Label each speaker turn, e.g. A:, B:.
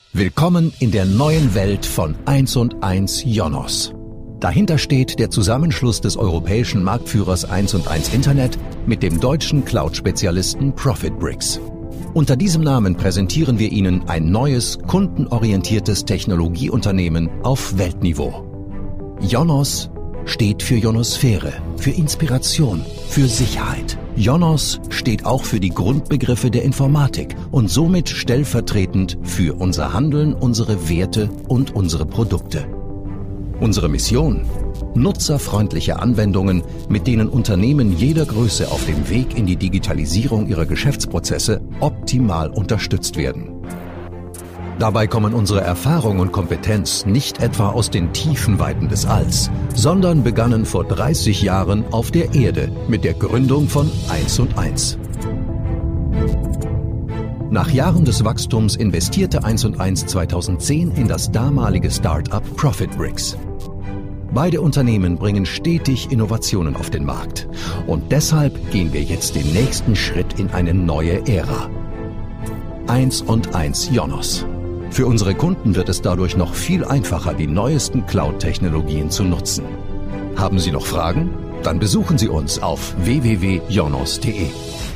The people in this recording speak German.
A: Willkommen in der neuen Welt von 1&1 Ionos. Dahinter steht der Zusammenschluss des europäischen Marktführers 1&1 Internet mit dem deutschen Cloud-Spezialisten Profitbricks. Unter diesem Namen präsentieren wir Ihnen ein neues, kundenorientiertes Technologieunternehmen auf Weltniveau. Ionos steht für Ionosphäre, für Inspiration, für Sicherheit. Ionos steht auch für die Grundbegriffe der Informatik und somit stellvertretend für unser Handeln, unsere Werte und unsere Produkte. Unsere Mission? Nutzerfreundliche Anwendungen, mit denen Unternehmen jeder Größe auf dem Weg in die Digitalisierung ihrer Geschäftsprozesse optimal unterstützt werden. Dabei kommen unsere Erfahrung und Kompetenz nicht etwa aus den tiefen Weiten des Alls, sondern begannen vor 30 Jahren auf der Erde mit der Gründung von 1&1. Nach Jahren des Wachstums investierte 1&1 2010 in das damalige Start-up Profitbricks. Beide Unternehmen bringen stetig Innovationen auf den Markt. Und deshalb gehen wir jetzt den nächsten Schritt in eine neue Ära. 1&1 Ionos. Für unsere Kunden wird es dadurch noch viel einfacher, die neuesten Cloud-Technologien zu nutzen. Haben Sie noch Fragen? Dann besuchen Sie uns auf www.ionos.de.